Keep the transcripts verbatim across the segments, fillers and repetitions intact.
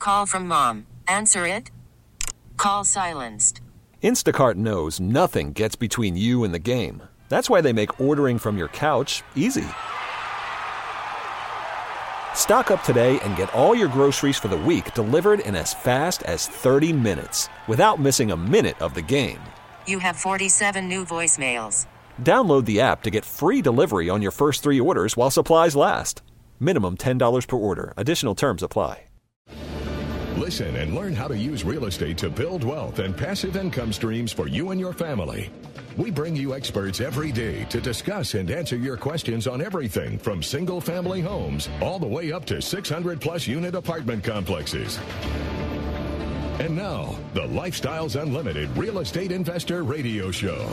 call from mom. Answer it. Call silenced. Instacart knows nothing gets between you and the game. That's why they make ordering from your couch easy. Stock up today and get all your groceries for the week delivered in as fast as thirty minutes without missing a minute of the game. You have forty-seven new voicemails. Download the app to get free delivery on your first three orders while supplies last. Minimum ten dollars per order. Additional terms apply. Listen and learn how to use real estate to build wealth and passive income streams for you and your family. We bring you experts every day to discuss and answer your questions on everything from single-family homes all the way up to six hundred plus unit apartment complexes. And now, the Lifestyles Unlimited Real Estate Investor Radio Show.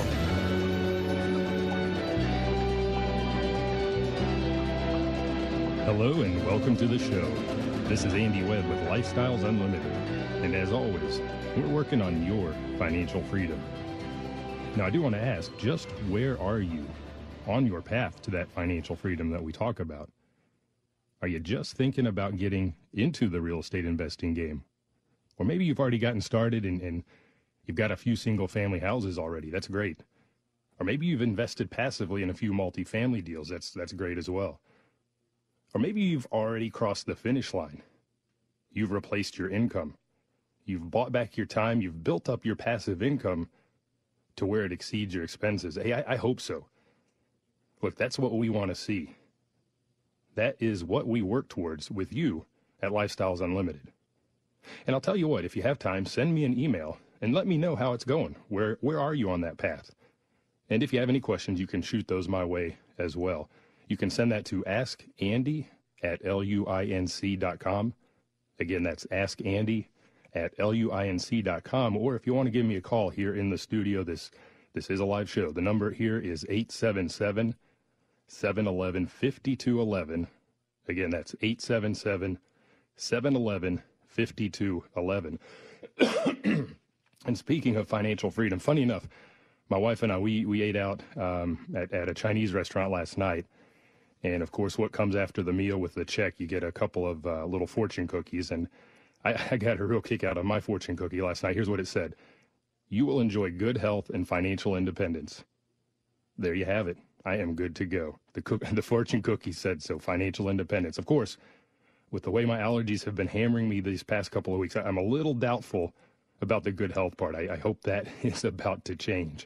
Hello and welcome to the show. This is Andy Webb with Lifestyles Unlimited. And as always, we're working on your financial freedom. Now, I do want to ask, just where are you on your path to that financial freedom that we talk about? Are you just thinking about getting into the real estate investing game? Or maybe you've already gotten started and, and you've got a few single-family houses already. That's great. Or maybe you've invested passively in a few multifamily deals. That's, that's great as well. Or maybe you've already crossed the finish line. You've replaced your income. You've bought back your time. You've built up your passive income to where it exceeds your expenses. Hey, I, I hope so. Look, that's what we want to see. That is what we work towards with you at Lifestyles Unlimited. And I'll tell you what, if you have time, send me an email and let me know how it's going. Where, where are you on that path? And if you have any questions, you can shoot those my way as well. You can send that to askandy at luinc dot com. Again, that's askandy at luinc dot com. Or if you want to give me a call here in the studio, this this is a live show. The number here is eight seven seven, seven one one, five two one one. Again, that's eight seven seven, seven one one, five two one one. And speaking of financial freedom, funny enough, my wife and I, we, we ate out um, at, at a Chinese restaurant last night. And, of course, what comes after the meal with the check, you get a couple of uh, little fortune cookies. And I, I got a real kick out of my fortune cookie last night. Here's what it said. You will enjoy good health and financial independence. There you have it. I am good to go. The, cook, the fortune cookie said so, financial independence. Of course, with the way my allergies have been hammering me these past couple of weeks, I'm a little doubtful about the good health part. I, I hope that is about to change.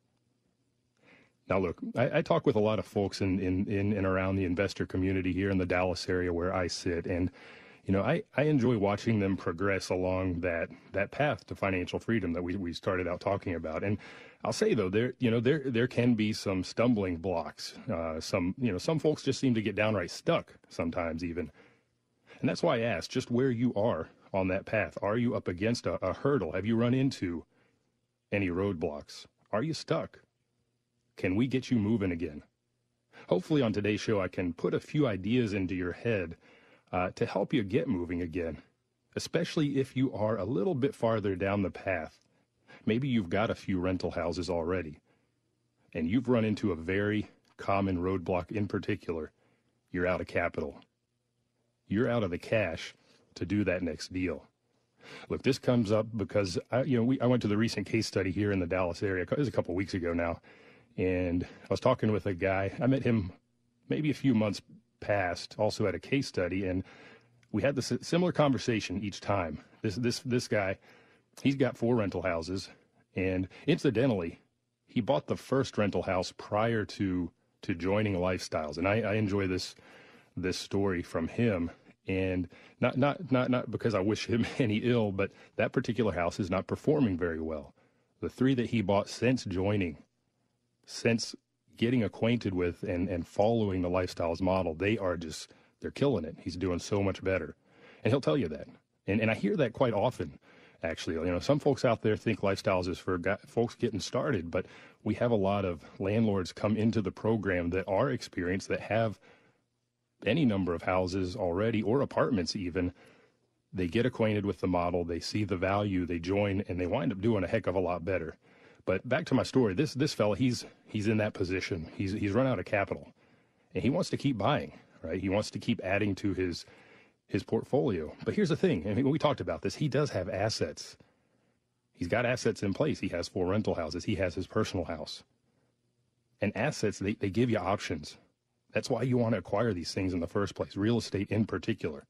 Now, look, I, I talk with a lot of folks in, in, in and around the investor community here in the Dallas area where I sit. And, you know, I, I enjoy watching them progress along that that path to financial freedom that we, we started out talking about. And I'll say, though, there, you know, there there can be some stumbling blocks. Uh, some, you know, some folks just seem to get downright stuck sometimes even. And that's why I asked just where you are on that path. Are you up against a, a hurdle? Have you run into any roadblocks? Are you stuck? Can we get you moving again? Hopefully on today's show, I can put a few ideas into your head uh, to help you get moving again, especially if you are a little bit farther down the path. Maybe you've got a few rental houses already, and you've run into a very common roadblock in particular. You're out of capital. You're out of the cash to do that next deal. Look, this comes up because I, you know we, I went to the recent case study here in the Dallas area. It was a couple of weeks ago now. And I was talking with a guy, I met him maybe a few months past, also at a case study, and we had this similar conversation each time. This this this guy, he's got four rental houses, and incidentally, he bought the first rental house prior to to joining Lifestyles. And I, I enjoy this this story from him, and not not not not because I wish him any ill, but that particular house is not performing very well. The three that he bought since joining, since getting acquainted with and, and following the Lifestyles model, they are just, they're killing it. He's doing so much better. And he'll tell you that. And and I hear that quite often, actually. You know, some folks out there think Lifestyles is for guy, folks getting started, but we have a lot of landlords come into the program that are experienced, that have any number of houses already, or apartments even. They get acquainted with the model, they see the value, they join, and they wind up doing a heck of a lot better. But back to my story, this this fella, he's he's in that position. He's he's run out of capital, and he wants to keep buying, right? He wants to keep adding to his his portfolio. But here's the thing. I mean, we talked about this. He does have assets. He's got assets in place. He has four rental houses. He has his personal house. And assets, they, they give you options. That's why you want to acquire these things in the first place, real estate in particular.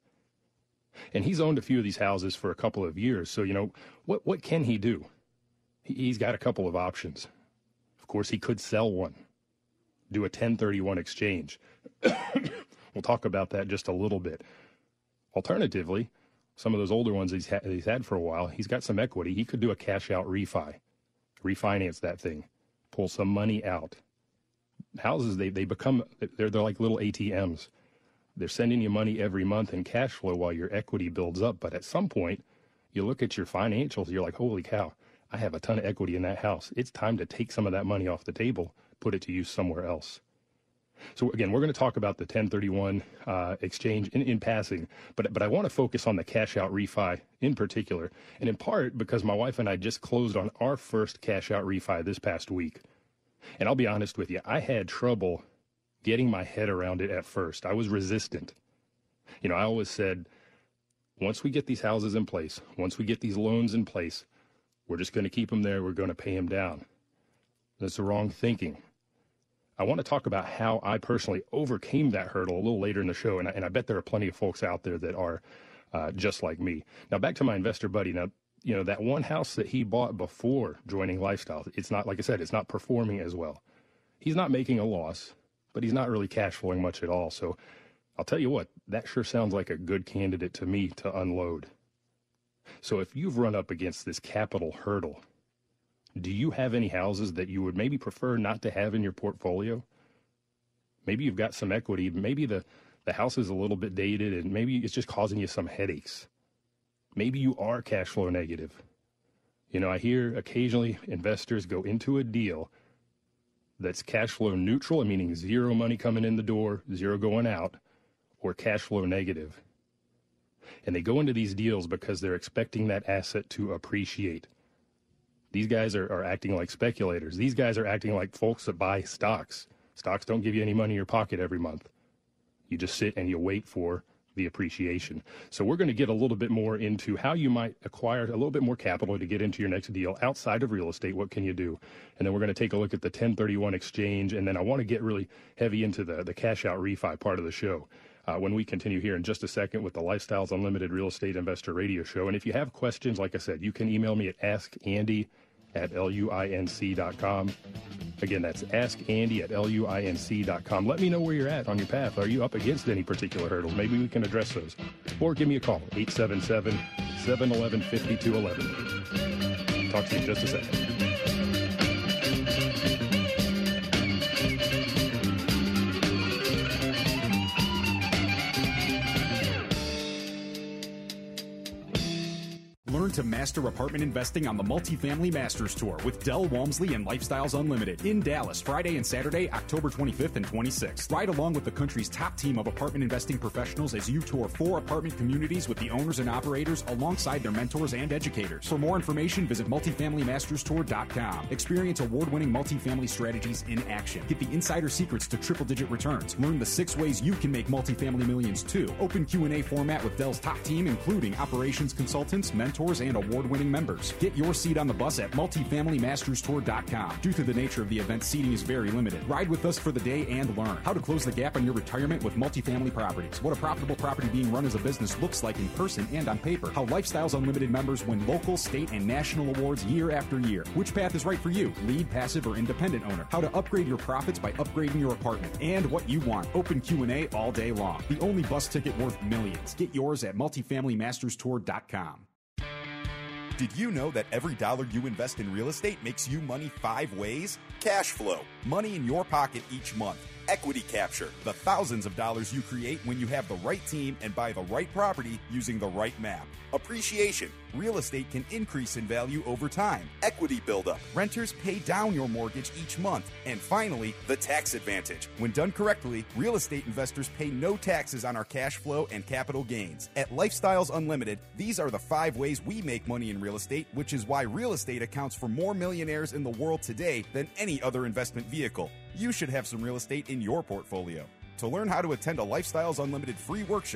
And he's owned a few of these houses for a couple of years. So, you know, what, what can he do? He, he's got a couple of options. Of course, he could sell one, do a ten thirty-one exchange. We'll talk about that just a little bit. Alternatively, some of those older ones he's, ha- he's had for a while, he's got some equity. He could do a cash-out refi, refinance that thing, pull some money out. Houses, they, they become, they're, they're like little A T Ms. They're sending you money every month in cash flow while your equity builds up. But at some point, you look at your financials, you're like, holy cow, I have a ton of equity in that house. It's time to take some of that money off the table, put it to use somewhere else. So again, we're going to talk about the ten thirty-one uh, exchange in, in passing, but but I want to focus on the cash out refi in particular, and in part because my wife and I just closed on our first cash out refi this past week. And I'll be honest with you, I had trouble getting my head around it at first. I was resistant. You know, I always said, once we get these houses in place, once we get these loans in place, we're just going to keep them there. We're going to pay them down. That's the wrong thinking. I want to talk about how I personally overcame that hurdle a little later in the show, and I, and I bet there are plenty of folks out there that are uh, just like me. Now, back to my investor buddy. Now, you know, that one house that he bought before joining Lifestyles, it's not, like I said, it's not performing as well. He's not making a loss, but he's not really cash flowing much at all. So I'll tell you what, that sure sounds like a good candidate to me to unload. So if you've run up against this capital hurdle, do you have any houses that you would maybe prefer not to have in your portfolio? Maybe you've got some equity. Maybe the, the house is a little bit dated and maybe it's just causing you some headaches. Maybe you are cash flow negative. You know, I hear occasionally investors go into a deal that's cash flow neutral, meaning zero money coming in the door, zero going out, or cash flow negative. And they go into these deals because they're expecting that asset to appreciate. These guys are, are acting like speculators. These guys are acting like folks that buy stocks. Stocks don't give you any money in your pocket every month. You just sit and you wait for the appreciation. So we're going to get a little bit more into how you might acquire a little bit more capital to get into your next deal outside of real estate. What can you do? And then we're going to take a look at the ten thirty-one exchange. And then I want to get really heavy into the, the cash out refi part of the show uh, when we continue here in just a second with the Lifestyles Unlimited Real Estate Investor Radio Show. And if you have questions, like I said, you can email me at ask andy at luinc dot com. Again, that's ask andy at luinc dot com. Let me know where you're at on your path. Are you up against any particular hurdles? Maybe we can address those. Or give me a call, eight seven seven, seven one one, five two one one. Talk to you in just a second. Learn to master apartment investing on the Multifamily Masters Tour with Del Walmsley and Lifestyles Unlimited in Dallas, Friday and Saturday, October twenty-fifth and twenty-sixth. Ride along with the country's top team of apartment investing professionals as you tour four apartment communities with the owners and operators alongside their mentors and educators. For more information, visit multifamily masters tour dot com. Experience award-winning multifamily strategies in action. Get the insider secrets to triple-digit returns. Learn the six ways you can make multifamily millions too. Open Q and A format with Del's top team, including operations consultants, mentors, and award-winning members. Get your seat on the bus at multifamily masters tour dot com. Due to the nature of the event, seating is very limited. Ride with us for the day and learn how to close the gap on your retirement with multifamily properties, what a profitable property being run as a business looks like in person and on paper, how Lifestyles Unlimited members win local, state, and national awards year after year, which path is right for you, lead, passive, or independent owner, how to upgrade your profits by upgrading your apartment, and what you want. Open Q and A all day long. The only bus ticket worth millions. Get yours at multifamily masters tour dot com. Did you know that every dollar you invest in real estate makes you money five ways? Cash flow, money in your pocket each month. Equity capture, the thousands of dollars you create when you have the right team and buy the right property using the right map. Appreciation, real estate can increase in value over time. Equity buildup, renters pay down your mortgage each month. And finally, the tax advantage. When done correctly, real estate investors pay no taxes on our cash flow and capital gains. At Lifestyles Unlimited, these are the five ways we make money in real estate, which is why real estate accounts for more millionaires in the world today than any other investment vehicle. You should have some real estate in your portfolio. To learn how to attend a Lifestyles Unlimited free workshop,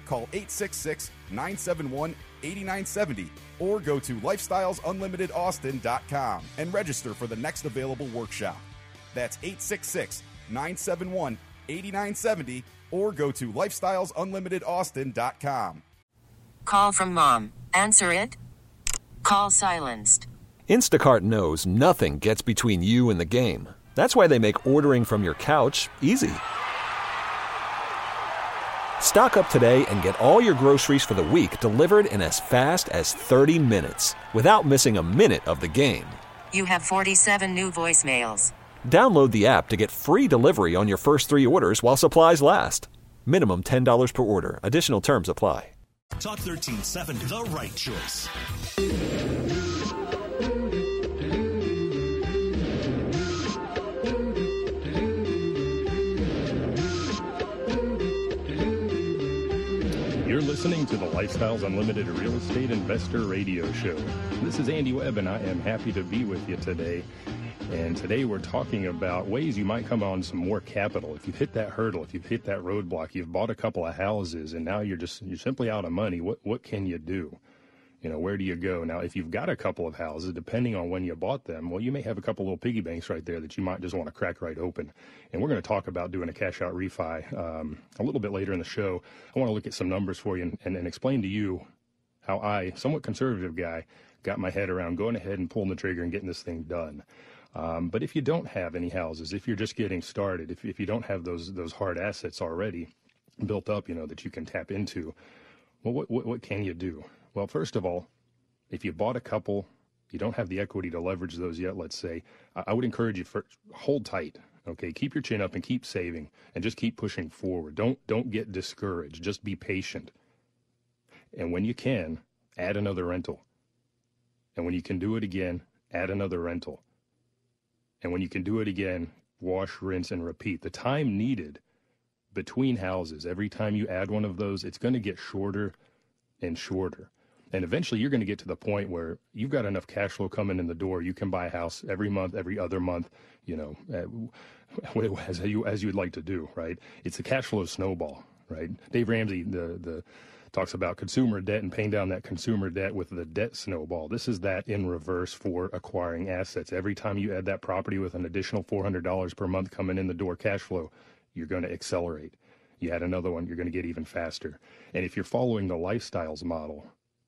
call eight six six, nine seven one, eight nine seven zero or go to lifestyles unlimited austin dot com and register for the next available workshop. That's eight six six, nine seven one, eight nine seven zero or go to lifestyles unlimited austin dot com. Call from mom. Answer it. Call silenced. Instacart knows nothing gets between you and the game. That's why they make ordering from your couch easy. Stock up today and get all your groceries for the week delivered in as fast as thirty minutes without missing a minute of the game. You have forty-seven new voicemails. Download the app to get free delivery on your first three orders while supplies last. Minimum ten dollars per order. Additional terms apply. Talk thirteen seventy, the right choice. You're listening to the Lifestyles Unlimited Real Estate Investor Radio Show. This is Andy Webb, and I am happy to be with you today. And today we're talking about ways you might come on some more capital. If you've hit that hurdle, if you've hit that roadblock, you've bought a couple of houses, and now you're just you're simply out of money. What what can you do? You know, where do you go? Now, if you've got a couple of houses, depending on when you bought them, well, you may have a couple little piggy banks right there that you might just want to crack right open. And we're going to talk about doing a cash out refi um, a little bit later in the show. I want to look at some numbers for you and, and, and explain to you how I, somewhat conservative guy, got my head around going ahead and pulling the trigger and getting this thing done. Um, but if you don't have any houses, if you're just getting started, if, if you don't have those those hard assets already built up, you know, that you can tap into, well, what, what, what can you do? Well, first of all, if you bought a couple, you don't have the equity to leverage those yet, let's say, I, I would encourage you for hold tight, okay? Keep your chin up and keep saving and just keep pushing forward. Don't don't get discouraged. Just be patient. And when you can, add another rental. And when you can do it again, add another rental. And when you can do it again, wash, rinse, and repeat. The time needed between houses, every time you add one of those, it's going to get shorter and shorter. And eventually you're going to get to the point where you've got enough cash flow coming in the door. You can buy a house every month, every other month, you know, as you as you'd like to do, right? It's a cash flow snowball, right? Dave Ramsey the the talks about consumer debt and paying down that consumer debt with the debt snowball. This is that in reverse for acquiring assets. Every time you add that property with an additional four hundred dollars per month coming in the door cash flow, you're going to accelerate. You add another one, you're going to get even faster. And if you're following the Lifestyles model,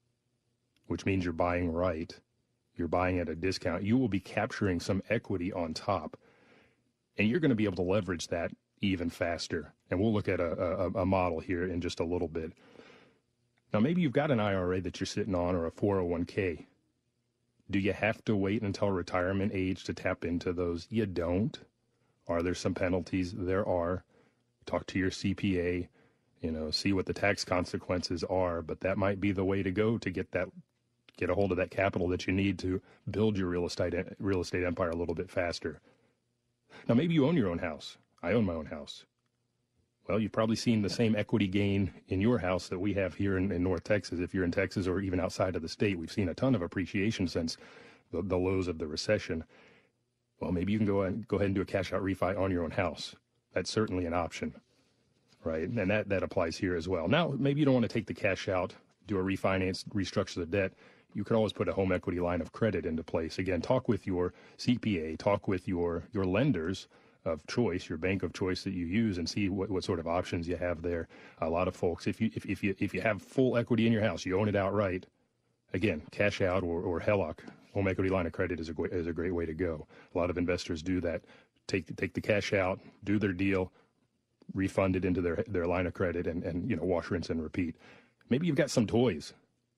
which means you're buying right, you're buying at a discount, you will be capturing some equity on top. And you're going to be able to leverage that even faster. And we'll look at a, a, a model here in just a little bit. Now, maybe you've got an I R A that you're sitting on or a four oh one k. Do you have to wait until retirement age to tap into those? You don't. Are there some penalties? There are. Talk to your C P A, you know, see what the tax consequences are, but that might be the way to go to get that, get a hold of that capital that you need to build your real estate real estate empire a little bit faster. Now, maybe you own your own house. I own my own house. Well, you've probably seen the same equity gain in your house that we have here in, in North Texas. If you're in Texas or even outside of the state, we've seen a ton of appreciation since the, the lows of the recession. Well, maybe you can go and go ahead and do a cash out refi on your own house. That's certainly an option, right? And that, that applies here as well. Now, maybe you don't want to take the cash out, do a refinance, restructure the debt. You can always put a home equity line of credit into place. Again, talk with your C P A, talk with your, your lenders of choice, your bank of choice that you use, and see what, what sort of options you have there. A lot of folks, if you if, if you if you have full equity in your house, you own it outright, again, cash out or, or H E L O C, home equity line of credit is a is a great way to go. A lot of investors do that. Take take the cash out, do their deal, refund it into their their line of credit, and, and you know, wash, rinse, and repeat. Maybe you've got some toys.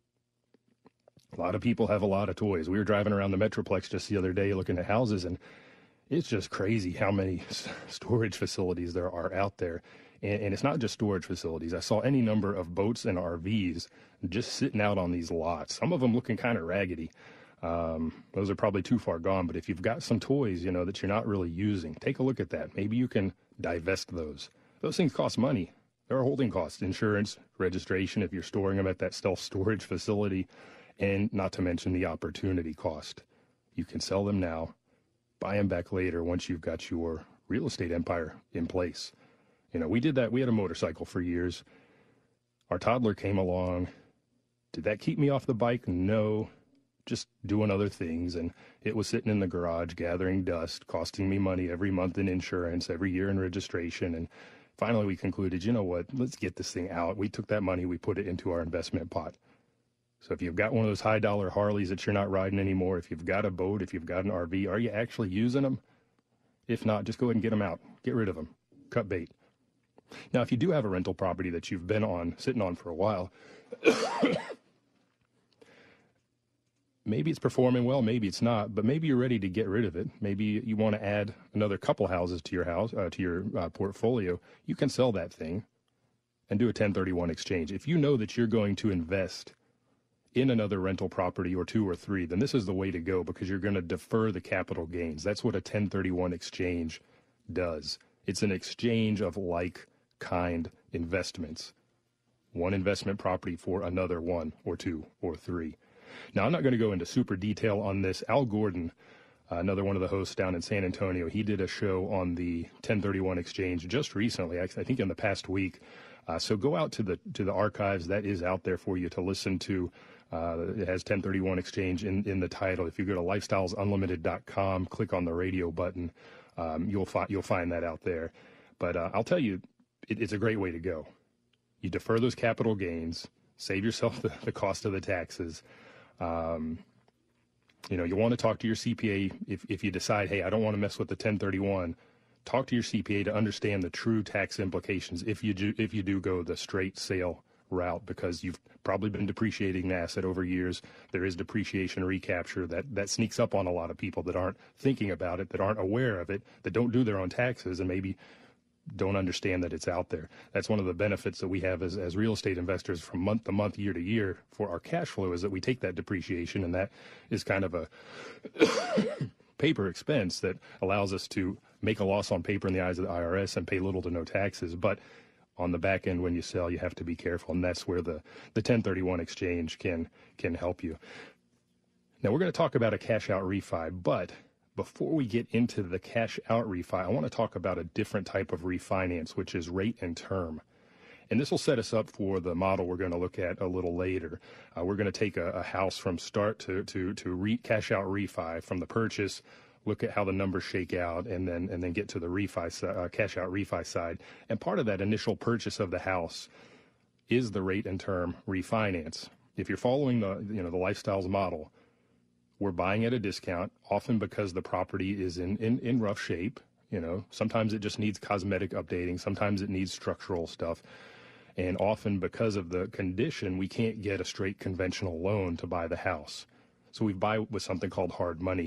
A lot of people have a lot of toys. We were driving around the Metroplex just the other day looking at houses, and it's just crazy how many storage facilities there are out there. And, and it's not just storage facilities. I saw any number of boats and R Vs just sitting out on these lots, some of them looking kind of raggedy. Um, those are probably too far gone, but if you've got some toys, you know, that you're not really using, take a look at that. Maybe you can divest those. Those things cost money. There are holding costs, insurance, registration, if you're storing them at that self-storage facility, and not to mention the opportunity cost. You can sell them now, buy them back later once you've got your real estate empire in place. You know, we did that. We had a motorcycle for years. Our toddler came along. Did that keep me off the bike? No. Just doing other things, and it was sitting in the garage gathering dust, costing me money every month in insurance, every year in registration, and finally we concluded, you know what, let's get this thing out. We took that money, we put it into our investment pot. So if you've got one of those high-dollar Harleys that you're not riding anymore, if you've got a boat, if you've got an R V, are you actually using them? If not, just go ahead and get them out. Get rid of them. Cut bait. Now, if you do have a rental property that you've been on, sitting on for a while, maybe it's performing well, maybe it's not, but maybe you're ready to get rid of it. Maybe you want to add another couple houses to your house, uh, to your uh, portfolio. You can sell that thing and do a ten thirty-one exchange. If you know that you're going to invest in another rental property or two or three, then this is the way to go, because you're going to defer the capital gains. That's what a ten thirty-one exchange does. It's an exchange of like-kind investments. One investment property for another one or two or three. Now, I'm not going to go into super detail on this. Al Gordon, uh, another one of the hosts down in San Antonio, he did a show on the ten thirty-one exchange just recently, I think in the past week. Uh, so go out to the to the archives. That is out there for you to listen to. Uh, it has ten thirty-one exchange in, in the title. If you go to lifestyles unlimited dot com, click on the radio button, um, you'll, fi- you'll find that out there. But uh, I'll tell you, it, it's a great way to go. You defer those capital gains, save yourself the, the cost of the taxes. Um, you know, you want to talk to your C P A if, if you decide, hey, I don't want to mess with the ten thirty-one. Talk to your C P A to understand the true tax implications if you do, if you do go the straight sale route, because you've probably been depreciating the asset over years. There is depreciation recapture that, that sneaks up on a lot of people that aren't thinking about it, that aren't aware of it, that don't do their own taxes, and maybe don't understand that it's out there. That's one of the benefits that we have as, as real estate investors from month to month, year to year for our cash flow, is that we take that depreciation, and that is kind of a paper expense that allows us to make a loss on paper in the eyes of the I R S and pay little to no taxes. But on the back end, when you sell, you have to be careful, and that's where the, the ten thirty-one exchange can can help you. Now, we're going to talk about a cash out refi, but before we get into the cash out refi, I want to talk about a different type of refinance, which is rate and term. And this will set us up for the model we're going to look at a little later. Uh, we're going to take a, a house from start to to to re, cash out refi, from the purchase, look at how the numbers shake out, and then and then get to the refi uh, cash out refi side. And part of that initial purchase of the house is the rate and term refinance. If you're following the you know the Lifestyles model, we're buying at a discount, often because the property is in, in, in rough shape. You know, sometimes it just needs cosmetic updating. Sometimes it needs structural stuff. And often because of the condition, we can't get a straight conventional loan to buy the house. So we buy with something called hard money.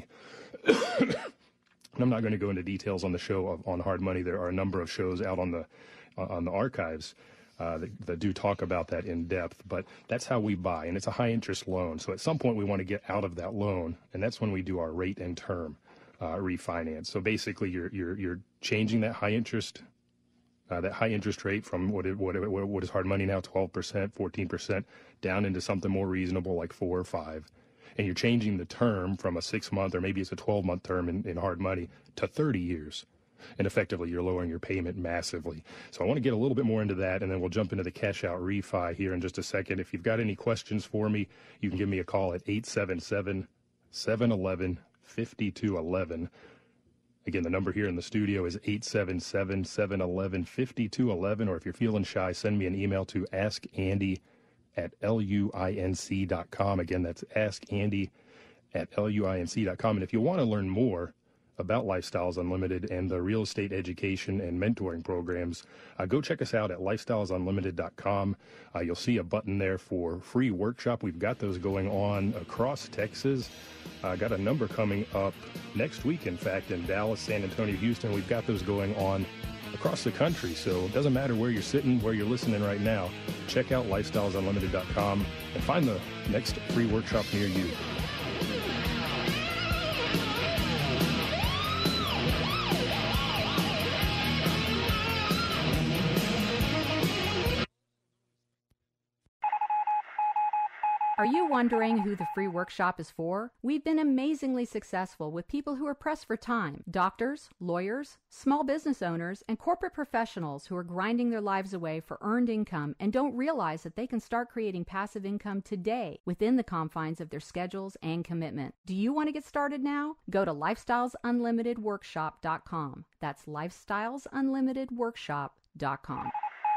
And I'm not going to go into details on the show of, on hard money. There are a number of shows out on the uh, on the archives uh, that, that do talk about that in depth. But that's how we buy, and it's a high interest loan. So at some point we want to get out of that loan, and that's when we do our rate and term uh, refinance. So basically, you're you're you're changing that high interest. Uh, that high interest rate from what, it, what, it, what is hard money now, twelve percent, fourteen percent, down into something more reasonable like four or five. And you're changing the term from a six-month, or maybe it's a twelve-month term in, in hard money, to thirty years. And effectively, you're lowering your payment massively. So I want to get a little bit more into that, and then we'll jump into the cash-out refi here in just a second. If you've got any questions for me, you can give me a call at eight seven seven, seven one one, five two one one. Again, the number here in the studio is eight seven seven, seven one one, five two one one, or if you're feeling shy, send me an email to askandy at luinc dot com. Again, that's askandy at luinc dot com. And if you want to learn more about Lifestyles Unlimited and the real estate education and mentoring programs, uh, go check us out at lifestyles unlimited dot com. Uh, you'll see a button there for free workshop. We've got those going on across Texas. I uh, got a number coming up next week, in fact, in Dallas, San Antonio, Houston. We've got those going on across the country. So it doesn't matter where you're sitting, where you're listening right now. Check out lifestyles unlimited dot com and find the next free workshop near you. Are you you wondering who the free workshop is for? We've been amazingly successful with people who are pressed for time. Doctors, lawyers, small business owners, and corporate professionals who are grinding their lives away for earned income and don't realize that they can start creating passive income today within the confines of their schedules and commitment. Do you want to get started now? Go to lifestyles unlimited workshop dot com. That's lifestyles unlimited workshop dot com.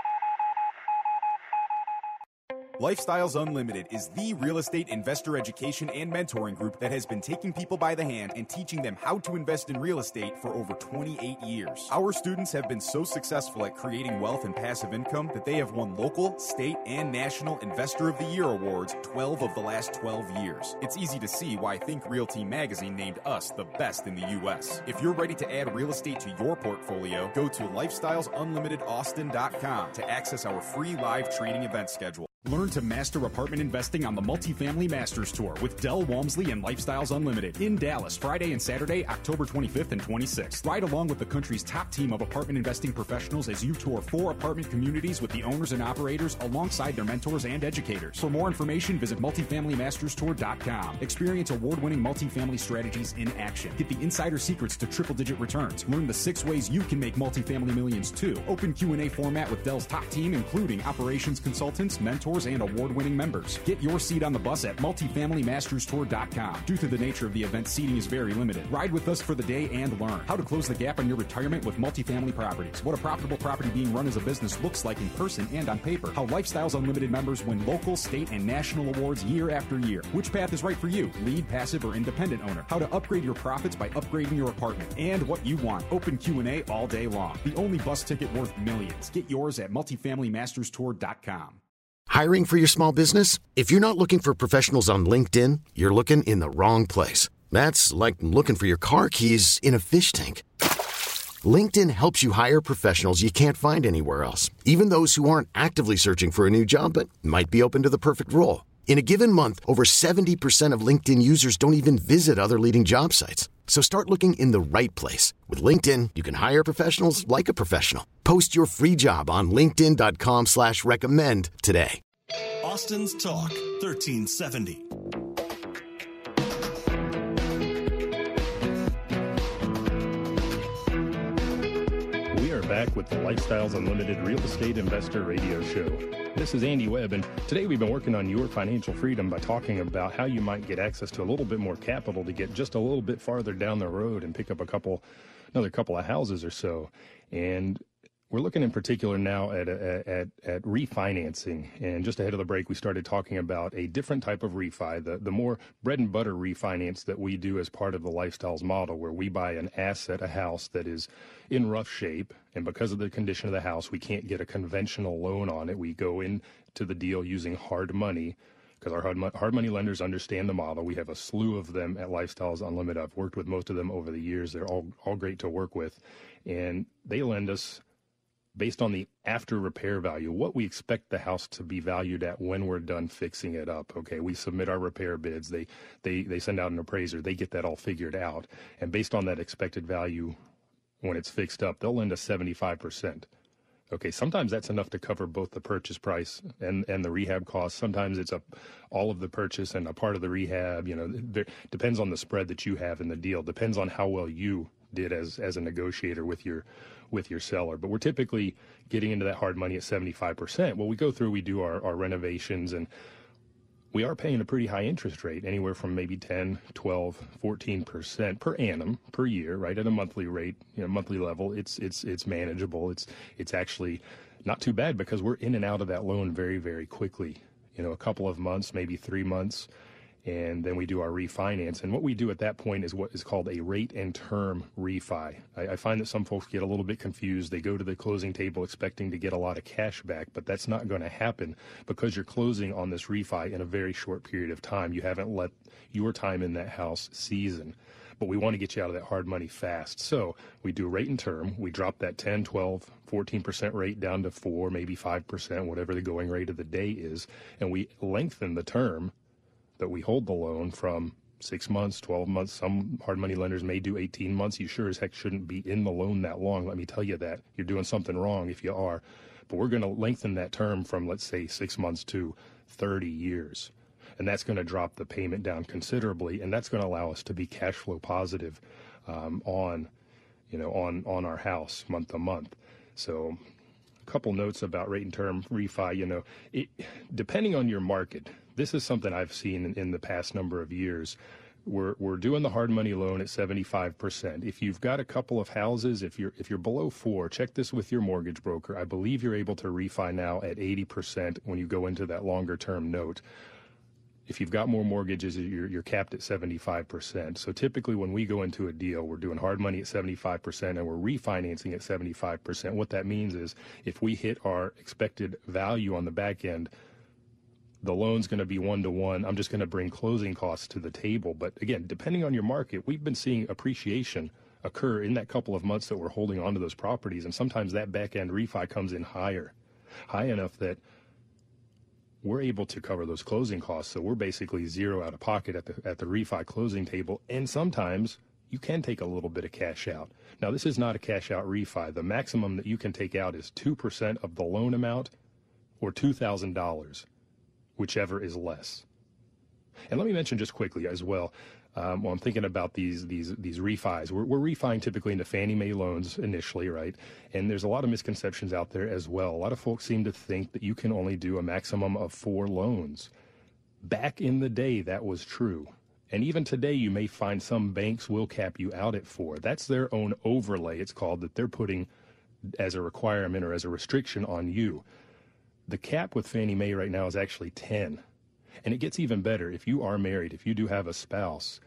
Lifestyles Unlimited is the real estate investor education and mentoring group that has been taking people by the hand and teaching them how to invest in real estate for over twenty-eight years. Our students have been so successful at creating wealth and passive income that they have won local, state, and national Investor of the Year awards twelve of the last twelve years. It's easy to see why Think Realty magazine named us the best in the U S. If you're ready to add real estate to your portfolio, go to lifestyles unlimited austin dot com to access our free live training event schedule. Learn to master apartment investing on the Multifamily Masters Tour with Del Walmsley and Lifestyles Unlimited in Dallas, Friday and Saturday, October twenty-fifth and twenty-sixth. Ride along with the country's top team of apartment investing professionals as you tour four apartment communities with the owners and operators alongside their mentors and educators. For more information, visit multifamily masters tour dot com. Experience award-winning multifamily strategies in action. Get the insider secrets to triple-digit returns. Learn the six ways you can make multifamily millions too. Open Q and A format with Del's top team, including operations consultants, mentors, and award-winning members. Get your seat on the bus at multifamily masters tour dot com. Due to the nature of the event, seating is very limited. Ride with us for the day and learn how to close the gap on your retirement with multifamily properties, what a profitable property being run as a business looks like in person and on paper, how Lifestyles Unlimited members win local, state, and national awards year after year, which path is right for you, lead, passive, or independent owner, how to upgrade your profits by upgrading your apartment, and what you want. Open Q and A all day long. The only bus ticket worth millions. Get yours at multifamily masters tour dot com. Hiring for your small business? If you're not looking for professionals on LinkedIn, you're looking in the wrong place. That's like looking for your car keys in a fish tank. LinkedIn helps you hire professionals you can't find anywhere else, even those who aren't actively searching for a new job but might be open to the perfect role. In a given month, over seventy percent of LinkedIn users don't even visit other leading job sites. So start looking in the right place. With LinkedIn, you can hire professionals like a professional. Post your free job on linkedin dot com slash recommend today. Austin's Talk, thirteen seventy. We are back with the Lifestyles Unlimited Real Estate Investor Radio Show. This is Andy Webb, and today we've been working on your financial freedom by talking about how you might get access to a little bit more capital to get just a little bit farther down the road and pick up a couple, another couple of houses or so. And we're looking in particular now at, at at refinancing. And just ahead of the break, we started talking about a different type of refi, the, the more bread and butter refinance that we do as part of the Lifestyles model, where we buy an asset, a house that is in rough shape. And because of the condition of the house, we can't get a conventional loan on it. We go into the deal using hard money, because our hard, mo- hard money lenders understand the model. We have a slew of them at Lifestyles Unlimited. I've worked with most of them over the years. They're all, all great to work with. And they lend us based on the after repair value, what we expect the house to be valued at when we're done fixing it up. Okay, we submit our repair bids. They they they send out an appraiser. They get that all figured out. And based on that expected value, when it's fixed up, they'll lend us seventy-five percent. Okay, sometimes that's enough to cover both the purchase price and, and the rehab costs. Sometimes it's a, all of the purchase and a part of the rehab. You know, there, depends on the spread that you have in the deal. Depends on how well you did as as a negotiator with your with your seller. But we're typically getting into that hard money at seventy-five percent. Well, we go through, we do our, our renovations, and we are paying a pretty high interest rate, anywhere from maybe ten, twelve, fourteen percent per annum, per year, right? At a monthly rate, you know, monthly level, it's it's it's manageable. It's it's actually not too bad, because we're in and out of that loan very, very quickly. You know, a couple of months, maybe three months, and then we do our refinance. And what we do at that point is what is called a rate and term refi. I, I find that some folks get a little bit confused. They go to the closing table expecting to get a lot of cash back, but that's not going to happen, because you're closing on this refi in a very short period of time. You haven't let your time in that house season, but we want to get you out of that hard money fast. So we do rate and term. We drop that ten, twelve, fourteen percent rate down to four, maybe five percent, whatever the going rate of the day is, and we lengthen the term that we hold the loan from six months, twelve months. Some hard money lenders may do eighteen months. You sure as heck shouldn't be in the loan that long. Let me tell you that. You're doing something wrong if you are. But we're going to lengthen that term from, let's say, six months to thirty years. And that's going to drop the payment down considerably, and that's going to allow us to be cash flow positive um, on, you know, on, on our house month to month. So a couple notes about rate and term refi, you know, it, depending on your market, this is something I've seen in, in the past number of years. We're we're doing the hard money loan at seventy-five percent. If you've got a couple of houses, if you're if you're below four, check this with your mortgage broker. I believe you're able to refi now at eighty percent when you go into that longer term note. If you've got more mortgages, you're you're capped at seventy-five percent. So typically when we go into a deal, we're doing hard money at seventy-five percent and we're refinancing at seventy-five percent. What that means is if we hit our expected value on the back end, the loan's going to be one-to-one. I'm just going to bring closing costs to the table. But again, depending on your market, we've been seeing appreciation occur in that couple of months that we're holding onto those properties. And sometimes that back-end refi comes in higher, high enough that we're able to cover those closing costs. So we're basically zero out of pocket at the, at the refi closing table. And sometimes you can take a little bit of cash out. Now, this is not a cash out refi. The maximum that you can take out is two percent of the loan amount or two thousand dollars. Whichever is less. And let me mention just quickly as well, um, while I'm thinking about these these these refis, we're, we're refining typically into Fannie Mae loans initially, right? And there's a lot of misconceptions out there as well. A lot of folks seem to think that you can only do a maximum of four loans. Back in the day, that was true. And even today, you may find some banks will cap you out at four. That's their own overlay, it's called, that they're putting as a requirement or as a restriction on you. The cap with Fannie Mae right now is actually ten. And it gets even better. If you are married, if you do have a spouse,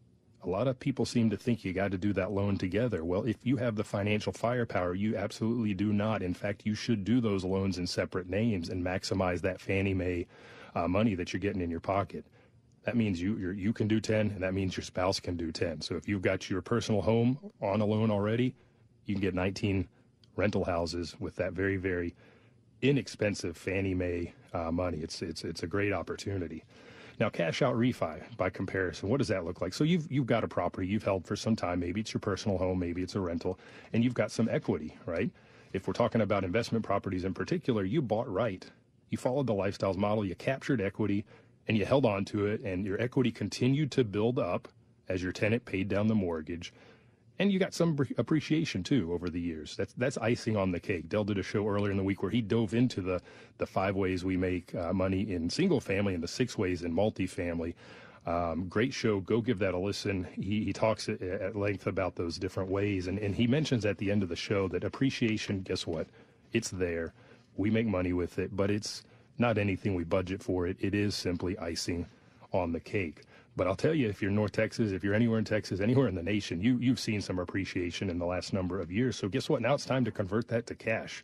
a lot of people seem to think you got to do that loan together. Well, if you have the financial firepower, you absolutely do not. In fact, you should do those loans in separate names and maximize that Fannie Mae uh, money that you're getting in your pocket. That means you you're, you can do ten, and that means your spouse can do ten. So if you've got your personal home on a loan already, you can get nineteen rental houses with that very, very inexpensive Fannie Mae uh, money. It's it's it's a great opportunity. Now, cash out refi, by comparison, what does that look like? So you've you've got a property you've held for some time. Maybe it's your personal home, maybe it's a rental, and you've got some equity, right? If we're talking about investment properties in particular, you bought right. You followed the Lifestyles model, you captured equity, and you held on to it, and your equity continued to build up as your tenant paid down the mortgage. And you got some appreciation, too, over the years. That's that's icing on the cake. Dell did a show earlier in the week where he dove into the, the five ways we make uh, money in single family and the six ways in multifamily. Um, great show. Go give that a listen. He, he talks at, at length about those different ways. And, and he mentions at the end of the show that appreciation, guess what? It's there. We make money with it, but it's not anything we budget for it. It is simply icing on the cake. But I'll tell you, if you're North Texas, if you're anywhere in Texas, anywhere in the nation, you, you've seen some appreciation in the last number of years. So guess what? Now it's time to convert that to cash.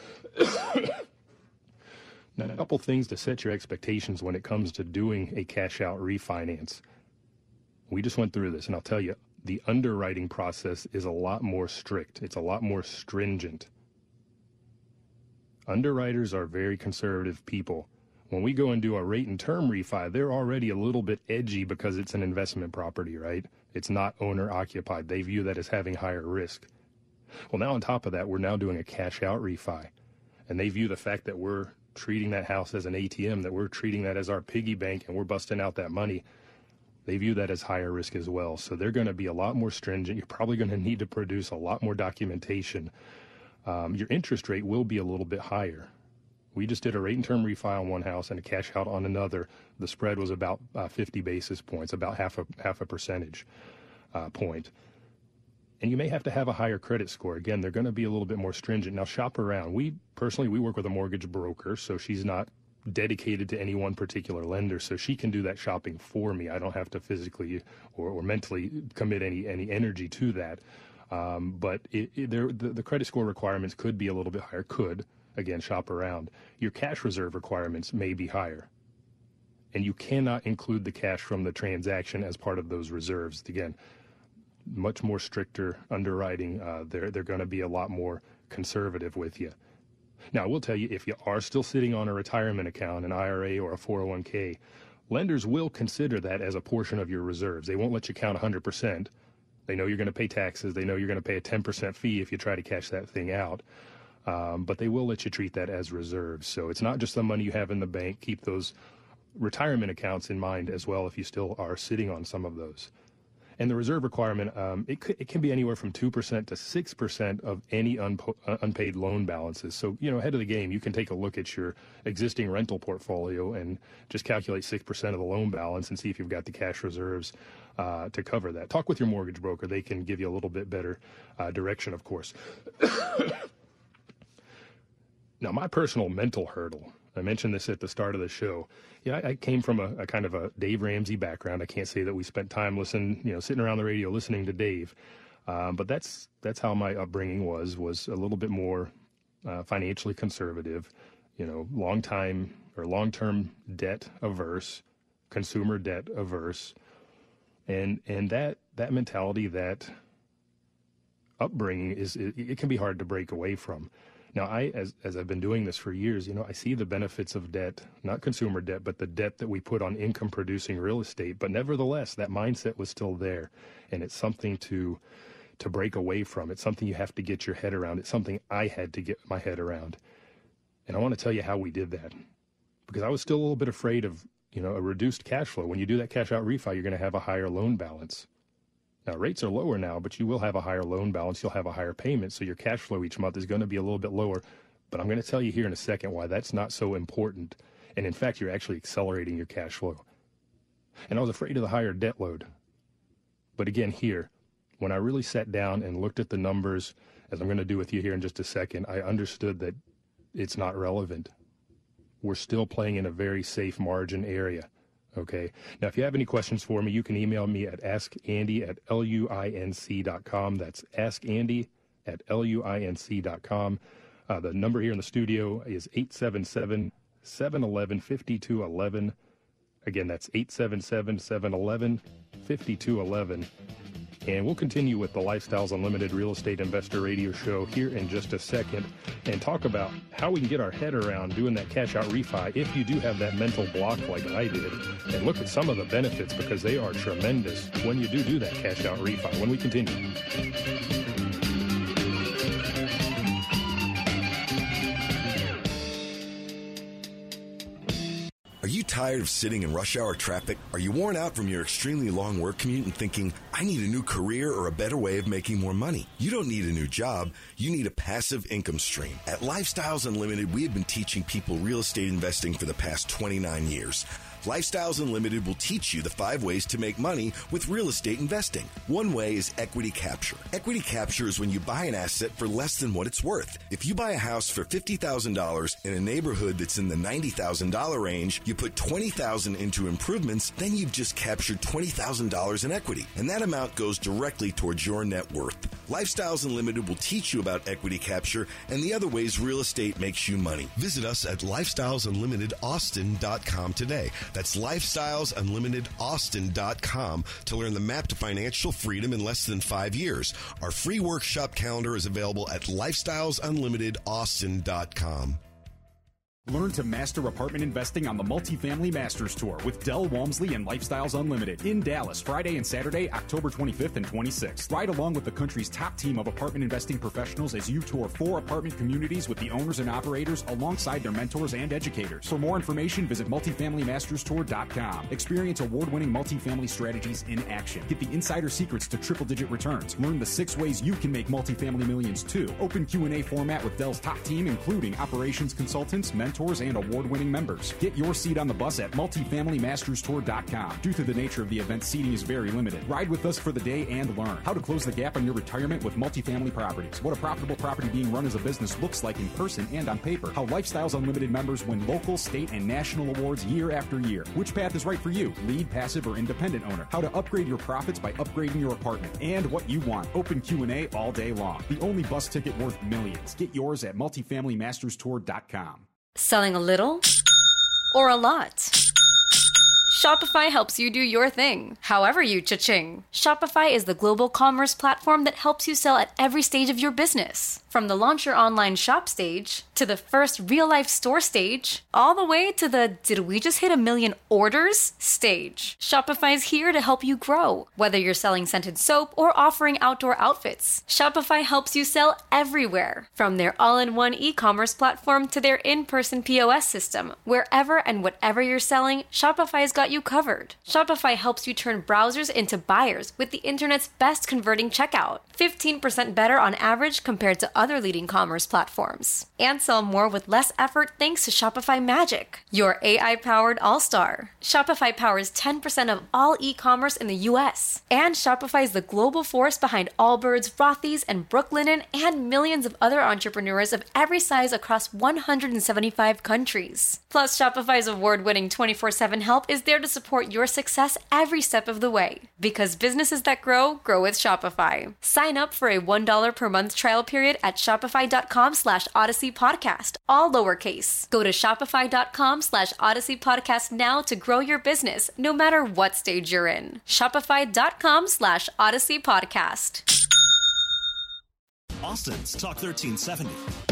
Now, a couple things to set your expectations when it comes to doing a cash-out refinance. We just went through this, and I'll tell you, the underwriting process is a lot more strict. It's a lot more stringent. Underwriters are very conservative people. When we go and do a rate and term refi, they're already a little bit edgy because it's an investment property, right? It's not owner occupied. They view that as having higher risk. Well, now on top of that, we're now doing a cash out refi. And they view the fact that we're treating that house as an A T M, that we're treating that as our piggy bank and we're busting out that money. They view that as higher risk as well. So they're going to be a lot more stringent. You're probably going to need to produce a lot more documentation. Um, your interest rate will be a little bit higher. We just did a rate and term refi on one house and a cash out on another. The spread was about uh, fifty basis points, about half a half a percentage uh, point. And you may have to have a higher credit score. Again, they're going to be a little bit more stringent. Now, shop around. We personally, we work with a mortgage broker, so she's not dedicated to any one particular lender, so she can do that shopping for me. I don't have to physically or, or mentally commit any any energy to that. Um, but it, it, there, the, the credit score requirements could be a little bit higher. Could. Again, shop around. Your cash reserve requirements may be higher. And you cannot include the cash from the transaction as part of those reserves. Again, much more stricter underwriting. Uh, they're they're going to be a lot more conservative with you. Now, I will tell you, if you are still sitting on a retirement account, an I R A or a four oh one k, lenders will consider that as a portion of your reserves. They won't let you count one hundred percent. They know you're going to pay taxes. They know you're going to pay a ten percent fee if you try to cash that thing out. Um, but they will let you treat that as reserves. So it's not just the money you have in the bank. Keep those retirement accounts in mind as well if you still are sitting on some of those. And the reserve requirement, um, it, c- it can be anywhere from two percent to six percent of any unpo- uh, unpaid loan balances. So, you know, ahead of the game, you can take a look at your existing rental portfolio and just calculate six percent of the loan balance and see if you've got the cash reserves uh, to cover that. Talk with your mortgage broker. They can give you a little bit better uh, direction, of course. Now, my personal mental hurdle, I mentioned this at the start of the show. Yeah, I, I came from a, a kind of a Dave Ramsey background. I can't say that we spent time listening, you know, sitting around the radio listening to Dave, um, but that's that's how my upbringing was. Was a little bit more uh, financially conservative, you know, long time or long term debt averse, consumer debt averse, and and that that mentality, that upbringing is it, it can be hard to break away from. Now, I, as as I've been doing this for years, you know, I see the benefits of debt, not consumer debt, but the debt that we put on income-producing real estate. But nevertheless, that mindset was still there, and it's something to to break away from. It's something you have to get your head around. It's something I had to get my head around. And I want to tell you how we did that, because I was still a little bit afraid of, you know, a reduced cash flow. When you do that cash-out refi, you're going to have a higher loan balance. Now, rates are lower now, but you will have a higher loan balance. You'll have a higher payment, so your cash flow each month is going to be a little bit lower. But I'm going to tell you here in a second why that's not so important. And in fact, you're actually accelerating your cash flow. And I was afraid of the higher debt load. But again, here, when I really sat down and looked at the numbers, as I'm going to do with you here in just a second, I understood that it's not relevant. We're still playing in a very safe margin area. Okay. Now, if you have any questions for me, you can email me at askandy at luinc dot com. That's askandy at luinc dot com. Uh, the number here in the studio is eight seven seven, seven one one, five two one one. Again, that's eight seven seven, seven one one, five two one one. And we'll continue with the Lifestyles Unlimited Real Estate Investor Radio Show here in just a second and talk about how we can get our head around doing that cash out refi if you do have that mental block like I did, and look at some of the benefits, because they are tremendous when you do do that cash out refi. When we continue. Are you tired of sitting in rush hour traffic? Are you worn out from your extremely long work commute and thinking, I need a new career or a better way of making more money? You don't need a new job. You need a passive income stream. At Lifestyles Unlimited, we have been teaching people real estate investing for the past twenty-nine years. Lifestyles Unlimited will teach you the five ways to make money with real estate investing. One way is equity capture. Equity capture is when you buy an asset for less than what it's worth. If you buy a house for fifty thousand dollars in a neighborhood that's in the ninety thousand dollars range, you put twenty thousand dollars into improvements, then you've just captured twenty thousand dollars in equity. And that amount goes directly towards your net worth. Lifestyles Unlimited will teach you about equity capture and the other ways real estate makes you money. Visit us at lifestyles unlimited austin dot com today. That's lifestyles unlimited austin dot com to learn the map to financial freedom in less than five years. Our free workshop calendar is available at lifestyles unlimited austin dot com. Learn to master apartment investing on the Multifamily Masters Tour with Del Walmsley and Lifestyles Unlimited in Dallas, Friday and Saturday, October twenty-fifth and twenty-sixth. Ride along with the country's top team of apartment investing professionals as you tour four apartment communities with the owners and operators alongside their mentors and educators. For more information, visit multifamily masters tour dot com. Experience award-winning multifamily strategies in action. Get the insider secrets to triple-digit returns. Learn the six ways you can make multifamily millions too. Open Q and A format with Del's top team, including operations consultants, mentors, and award-winning members. Get your seat on the bus at multifamily masters tour dot com. Due to the nature of the event, seating is very limited. Ride with us for the day and learn how to close the gap on your retirement with multifamily properties, what a profitable property being run as a business looks like in person and on paper, how Lifestyles Unlimited members win local, state, and national awards year after year, which path is right for you, lead, passive, or independent owner, how to upgrade your profits by upgrading your apartment, and what you want. Open Q and A all day long. The only bus ticket worth millions. Get yours at multifamily masters tour dot com. Selling a little or a lot? Shopify helps you do your thing, however you cha-ching. Shopify is the global commerce platform that helps you sell at every stage of your business. From the launch your online shop stage, to the first real-life store stage, all the way to the did we just hit a million orders stage. Shopify's here to help you grow. Whether you're selling scented soap or offering outdoor outfits, Shopify helps you sell everywhere. From their all-in-one e-commerce platform to their in-person P O S system, wherever and whatever you're selling, Shopify's got you covered. Shopify helps you turn browsers into buyers with the internet's best converting checkout. fifteen percent better on average compared to other leading commerce platforms. And sell more with less effort thanks to Shopify Magic, your A I-powered all-star. Shopify powers ten percent of all e-commerce in the U S. And Shopify is the global force behind Allbirds, Rothy's, and Brooklinen, and millions of other entrepreneurs of every size across one hundred seventy-five countries. Plus, Shopify's award-winning twenty-four seven help is there to support your success every step of the way. Because businesses that grow, grow with Shopify. Sign up for a one dollar per month trial period at shopify.com slash Odyssey Podcast, all lowercase. Go to shopify.com slash Odyssey Podcast now to grow your business, no matter what stage you're in. Shopify.com slash Odyssey Podcast. Austin's Talk thirteen seventy.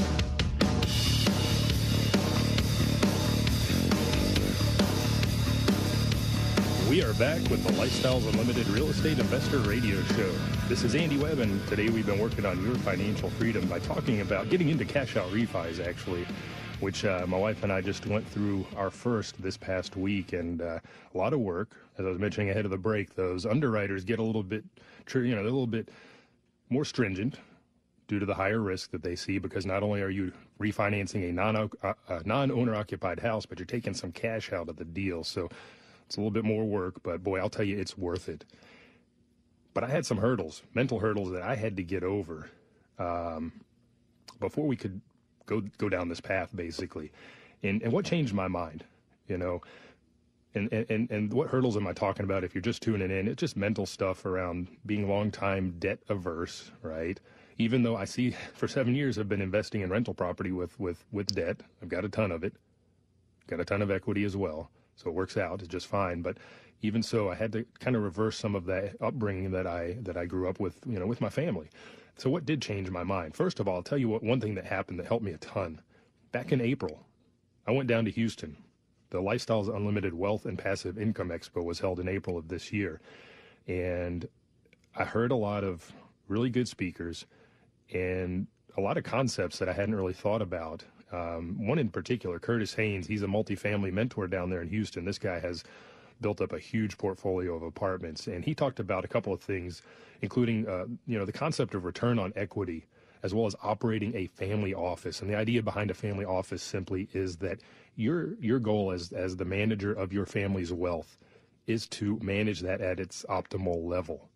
We are back with the Lifestyles Unlimited Real Estate Investor Radio Show. This is Andy Webb, and today we've been working on your financial freedom by talking about getting into cash-out refis, actually, which uh, my wife and I just went through our first this past week, and uh, a lot of work. As I was mentioning ahead of the break, those underwriters get a little bit, you know, they're a little bit more stringent due to the higher risk that they see, because not only are you refinancing a non uh, a non-owner occupied house, but you're taking some cash out of the deal. So it's a little bit more work, but boy, I'll tell you, it's worth it. But I had some hurdles, mental hurdles that I had to get over um, before we could go go down this path, basically. And and what changed my mind, you know, and, and, and what hurdles am I talking about if you're just tuning in? It's just mental stuff around being long-time debt averse, right? Even though I see for seven years I've been investing in rental property with, with, with debt. I've got a ton of it, got a ton of equity as well. So it works out, it's just fine. But even so, I had to kind of reverse some of that upbringing that I that I grew up with, you know, with my family. So what did change my mind? First of all, I'll tell you what, one thing that happened that helped me a ton. Back in April, I went down to Houston. The Lifestyles Unlimited Wealth and Passive Income Expo was held in April of this year. And I heard a lot of really good speakers and a lot of concepts that I hadn't really thought about. Um, one in particular, Curtis Haynes, he's a multifamily mentor down there in Houston. This guy has built up a huge portfolio of apartments, and he talked about a couple of things, including, uh, you know, the concept of return on equity, as well as operating a family office. And the idea behind a family office simply is that your your goal as as the manager of your family's wealth is to manage that at its optimal level.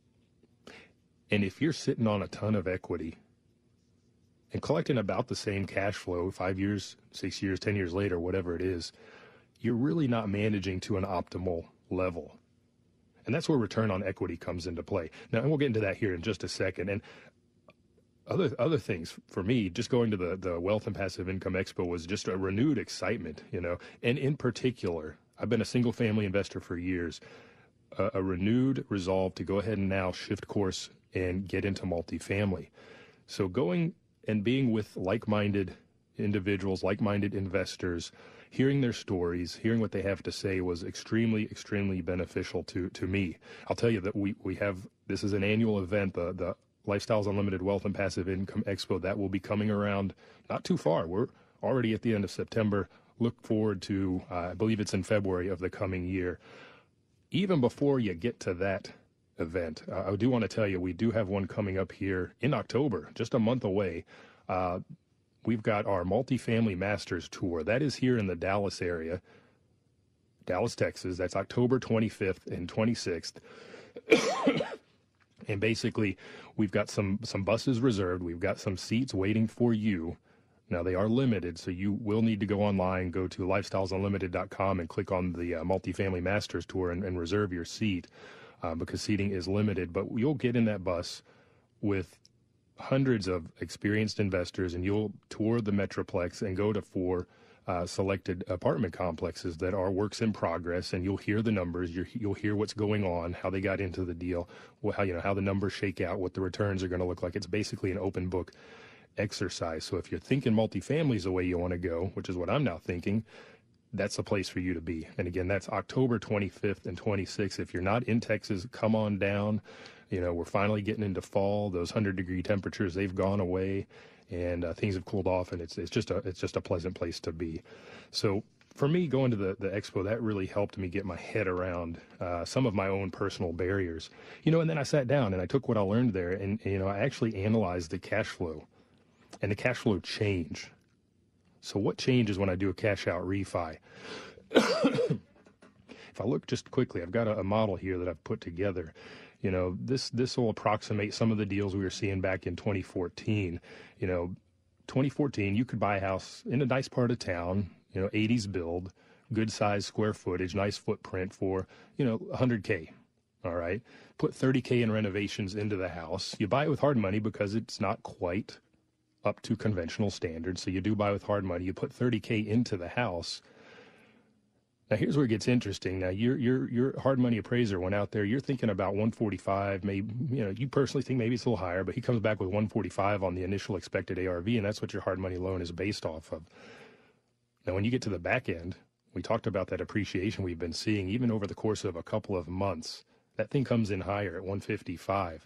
And if you're sitting on a ton of equity and collecting about the same cash flow five years, six years, ten years later, whatever it is, you're really not managing to an optimal level. And that's where return on equity comes into play. Now, and we'll get into that here in just a second. And other other things for me, just going to the, the Wealth and Passive Income Expo was just a renewed excitement, you know, and in particular, I've been a single family investor for years, a, a renewed resolve to go ahead and now shift course and get into multifamily. So going and being with like-minded individuals, like-minded investors, hearing their stories, hearing what they have to say was extremely, extremely beneficial to, to me. I'll tell you that we, we have, this is an annual event, the, the Lifestyles Unlimited Wealth and Passive Income Expo, that will be coming around not too far. We're already at the end of September. Look forward to, uh, I believe it's in February of the coming year. Even before you get to that event, uh, I do want to tell you, we do have one coming up here in October, just a month away. Uh, we've got our Multifamily Masters Tour. That is here in the Dallas area, Dallas, Texas. That's October twenty-fifth and twenty-sixth. And basically, we've got some, some buses reserved. We've got some seats waiting for you. Now, they are limited, so you will need to go online, go to lifestyles unlimited dot com and click on the uh, Multifamily Masters Tour and, and reserve your seat. Uh, because seating is limited, but you'll get in that bus with hundreds of experienced investors, and you'll tour the Metroplex and go to four uh, selected apartment complexes that are works in progress, and you'll hear the numbers, you're, you'll hear what's going on, how they got into the deal, how, you know, how the numbers shake out, what the returns are going to look like. It's basically an open book exercise. So if you're thinking multifamily is the way you want to go, which is what I'm now thinking, that's the place for you to be. And again, that's October twenty-fifth and twenty-sixth. If you're not in Texas, come on down. You know, we're finally getting into fall. Those hundred degree temperatures, they've gone away, and uh, things have cooled off, and it's it's just a it's just a pleasant place to be. So for me, going to the, the expo, that really helped me get my head around uh, some of my own personal barriers. You know, and then I sat down and I took what I learned there, and, and you know, I actually analyzed the cash flow and the cash flow change. So what changes when I do a cash out refi? If I look just quickly, I've got a, a model here that I've put together. You know, this this will approximate some of the deals we were seeing back in twenty fourteen. You know, twenty fourteen, you could buy a house in a nice part of town, you know, eighties build, good size square footage, nice footprint for, you know, one hundred K. All right. Put thirty K in renovations into the house. You buy it with hard money because it's not quite up to conventional standards. So you do buy with hard money. You put thirty K into the house. Now, here's where it gets interesting. Now, your your your hard money appraiser went out there. You're thinking about one forty-five, maybe, you know, you personally think maybe it's a little higher, but he comes back with one forty-five on the initial expected A R V, and that's what your hard money loan is based off of. Now, when you get to the back end, we talked about that appreciation we've been seeing even over the course of a couple of months. That thing comes in higher at one fifty-five.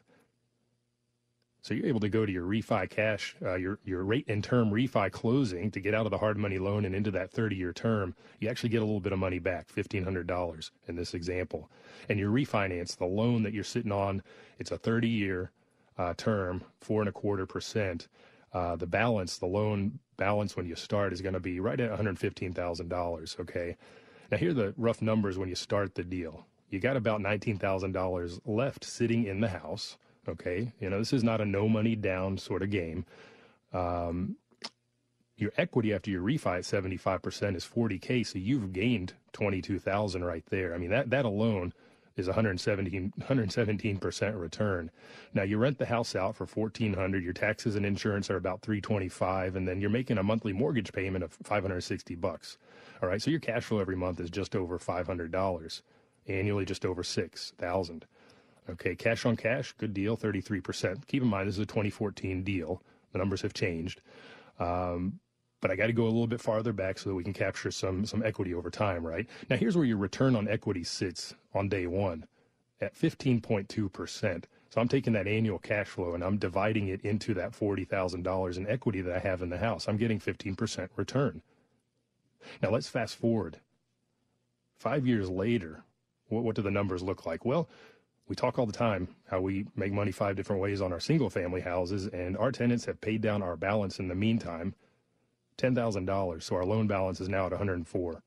So you're able to go to your refi cash, uh, your your rate and term refi closing to get out of the hard money loan and into that thirty-year term. You actually get a little bit of money back, fifteen hundred dollars in this example. And you refinance the loan that you're sitting on. It's a thirty-year uh, term, four and a quarter percent. Uh, the balance, the loan balance when you start is going to be right at one hundred fifteen thousand dollars. Okay. Now here are the rough numbers when you start the deal. You got about nineteen thousand dollars left sitting in the house. Okay, you know, this is not a no money down sort of game. Um, your equity after your refi at seventy-five percent is forty K, so you've gained twenty-two thousand right there. I mean, that, that alone is one hundred seventeen percent return. Now, you rent the house out for fourteen hundred dollars, your taxes and insurance are about three hundred twenty-five dollars, and then you're making a monthly mortgage payment of five hundred sixty bucks. All right, so your cash flow every month is just over five hundred dollars, annually just over six thousand dollars. Okay, cash on cash, good deal, thirty-three percent. Keep in mind, this is a twenty fourteen deal. The numbers have changed. Um, but I got to go a little bit farther back so that we can capture some some equity over time, right? Now, here's where your return on equity sits on day one at fifteen point two percent. So I'm taking that annual cash flow and I'm dividing it into that forty thousand dollars in equity that I have in the house. I'm getting fifteen percent return. Now, let's fast forward. Five years later, what, what do the numbers look like? Well, we talk all the time how we make money five different ways on our single-family houses, and our tenants have paid down our balance in the meantime, ten thousand dollars. So our loan balance is now at one hundred four.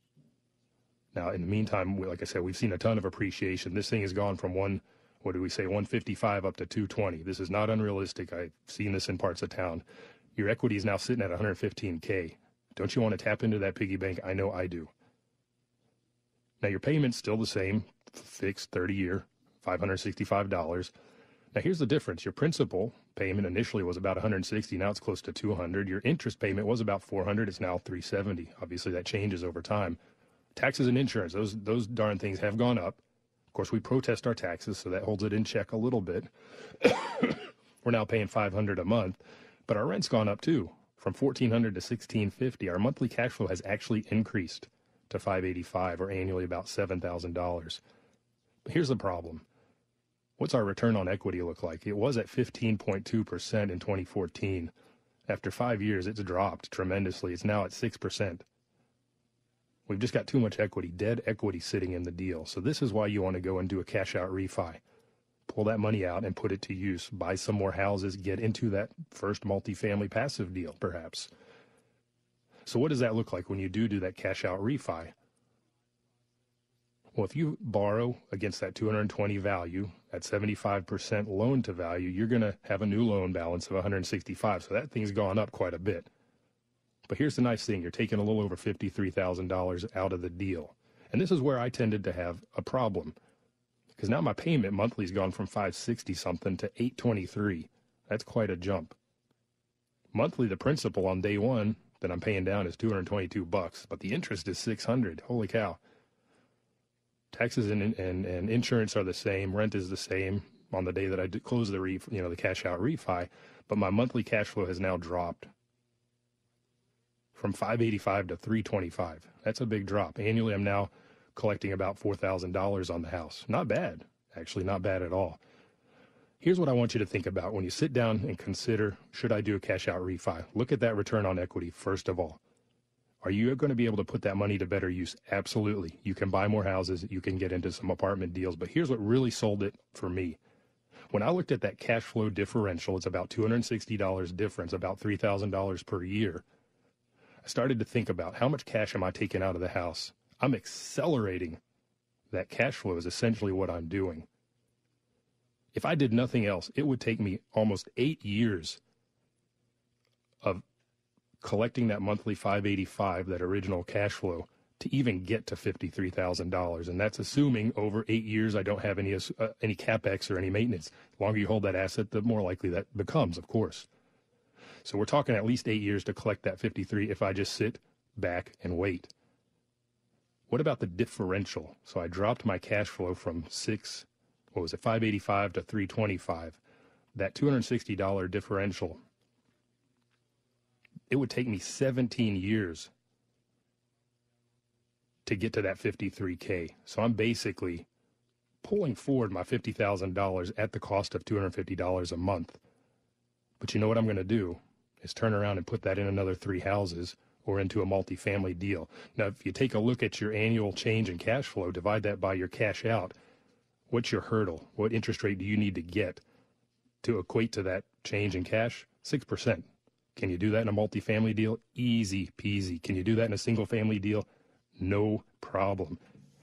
Now, in the meantime, like I said, we've seen a ton of appreciation. This thing has gone from one, what do we say, one fifty-five up to two twenty. This is not unrealistic. I've seen this in parts of town. Your equity is now sitting at one hundred fifteen K. Don't you want to tap into that piggy bank? I know I do. Now, your payment's still the same, fixed thirty-year. five hundred sixty-five dollars. Now, here's the difference. Your principal payment initially was about one hundred sixty dollars. Now it's close to two hundred dollars. Your interest payment was about four hundred dollars. It's now three hundred seventy dollars. Obviously, that changes over time. Taxes and insurance, those those darn things have gone up. Of course, we protest our taxes, so that holds it in check a little bit. We're now paying five hundred dollars a month, but our rent's gone up too, from fourteen hundred dollars to sixteen fifty. Our monthly cash flow has actually increased to five hundred eighty-five dollars, or annually about seven thousand dollars. But here's the problem. What's our return on equity look like? It was at fifteen point two percent in twenty fourteen. After five years, it's dropped tremendously. It's now at six percent. We've just got too much equity, dead equity sitting in the deal. So this is why you want to go and do a cash out refi. Pull that money out and put it to use. Buy some more houses, get into that first multifamily passive deal, perhaps. So what does that look like when you do do that cash out refi? Well, if you borrow against that two hundred twenty value at seventy-five percent loan to value, you're going to have a new loan balance of one hundred sixty-five. So that thing's gone up quite a bit. But here's the nice thing. You're taking a little over fifty-three thousand dollars out of the deal. And this is where I tended to have a problem, because now my payment monthly has gone from five hundred sixty something to eight hundred twenty-three. That's quite a jump. Monthly, the principal on day one, that I'm paying down is two hundred twenty-two bucks, but the interest is six hundred. Holy cow. Taxes and, and, and insurance are the same. Rent is the same on the day that I close the ref, you know, the cash out refi, but my monthly cash flow has now dropped from five eighty-five to three twenty-five. That's a big drop. Annually, I'm now collecting about four thousand dollars on the house. Not bad. Actually, not bad at all. Here's what I want you to think about when you sit down and consider, should I do a cash out refi? Look at that return on equity, first of all. Are you going to be able to put that money to better use? Absolutely. You can buy more houses. You can get into some apartment deals. But here's what really sold it for me. When I looked at that cash flow differential, it's about two hundred sixty dollars difference, about three thousand dollars per year. I started to think about how much cash am I taking out of the house? I'm accelerating that cash flow is essentially what I'm doing. If I did nothing else, it would take me almost eight years of collecting that monthly five eighty-five, that original cash flow, to even get to fifty-three thousand dollars. And that's assuming over eight years I don't have any uh, any CapEx or any maintenance. The longer you hold that asset, the more likely that becomes, of course. So we're talking at least eight years to collect that fifty-three if I just sit back and wait. What about the differential? So I dropped my cash flow from six, what was it, five eighty-five to three twenty-five. That two hundred sixty dollars differential, it would take me seventeen years to get to that fifty-three K. So I'm basically pulling forward my fifty thousand dollars at the cost of two hundred fifty dollars a month. But you know what I'm going to do is turn around and put that in another three houses or into a multifamily deal. Now, if you take a look at your annual change in cash flow, divide that by your cash out, what's your hurdle? What interest rate do you need to get to equate to that change in cash? six percent. Can you do that in a multifamily deal? Easy peasy. Can you do that in a single family deal? No problem.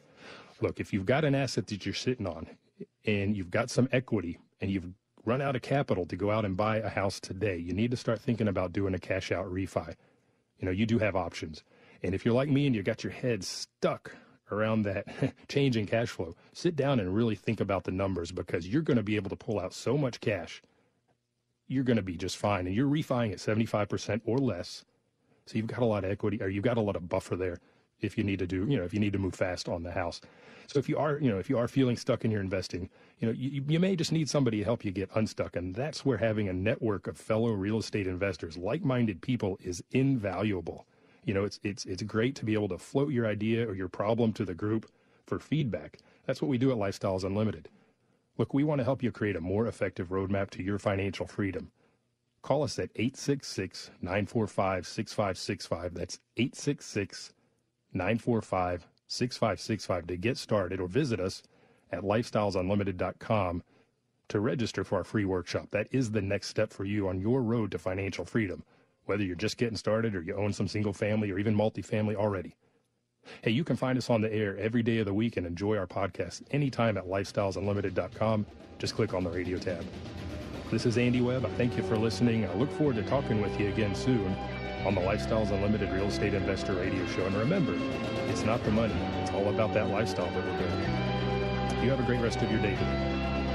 Look, if you've got an asset that you're sitting on and you've got some equity and you've run out of capital to go out and buy a house today, you need to start thinking about doing a cash out refi. You know, you do have options. And if you're like me and you got your head stuck around that change in cash flow, sit down and really think about the numbers, because you're going to be able to pull out so much cash. You're going to be just fine. And you're refining at seventy-five percent or less. So you've got a lot of equity, or you've got a lot of buffer there if you need to do, you know, if you need to move fast on the house. So if you are, you know, if you are feeling stuck in your investing, you know, you, you may just need somebody to help you get unstuck. And that's where having a network of fellow real estate investors, like-minded people, is invaluable. You know, it's, it's, it's great to be able to float your idea or your problem to the group for feedback. That's what we do at Lifestyles Unlimited. Look, we want to help you create a more effective roadmap to your financial freedom. Call us at eight six six, nine four five, six five six five. That's eight six six, nine four five, six five six five to get started, or visit us at lifestyles unlimited dot com to register for our free workshop. That is the next step for you on your road to financial freedom, whether you're just getting started or you own some single family or even multifamily already. Hey, you can find us on the air every day of the week and enjoy our podcast anytime at lifestyles unlimited dot com. Just click on the radio tab. This is Andy Webb. I thank you for listening. I look forward to talking with you again soon on the Lifestyles Unlimited Real Estate Investor Radio Show. And remember, it's not the money. It's all about that lifestyle that we're building. You have a great rest of your day today.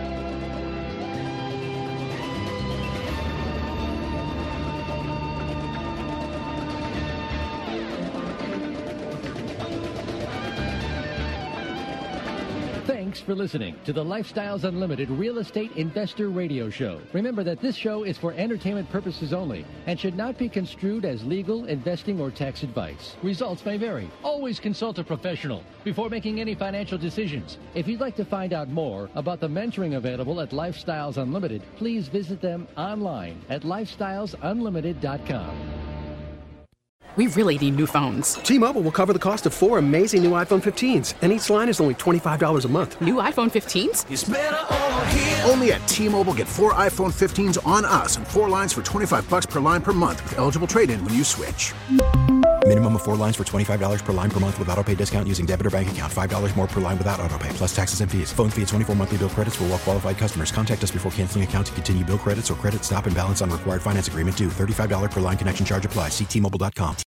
Thanks for listening to the Lifestyles Unlimited Real Estate Investor Radio Show. Remember that this show is for entertainment purposes only and should not be construed as legal, investing, or tax advice. Results may vary. Always consult a professional before making any financial decisions. If you'd like to find out more about the mentoring available at Lifestyles Unlimited, please visit them online at lifestyles unlimited dot com. We really need new phones. T-Mobile will cover the cost of four amazing new iPhone fifteens, and each line is only twenty-five dollars a month. New iPhone fifteens? It's better over here. Only at T-Mobile, get four iPhone fifteens on us and four lines for twenty-five dollars per line per month with eligible trade-in when you switch. Minimum of four lines for twenty-five dollars per line per month with autopay discount using debit or bank account. five dollars more per line without autopay, plus taxes and fees. Phone fee at twenty-four monthly bill credits for well-qualified customers. Contact us before canceling account to continue bill credits or credit stop and balance on required finance agreement due. thirty-five dollars per line connection charge applies. See T Mobile dot com.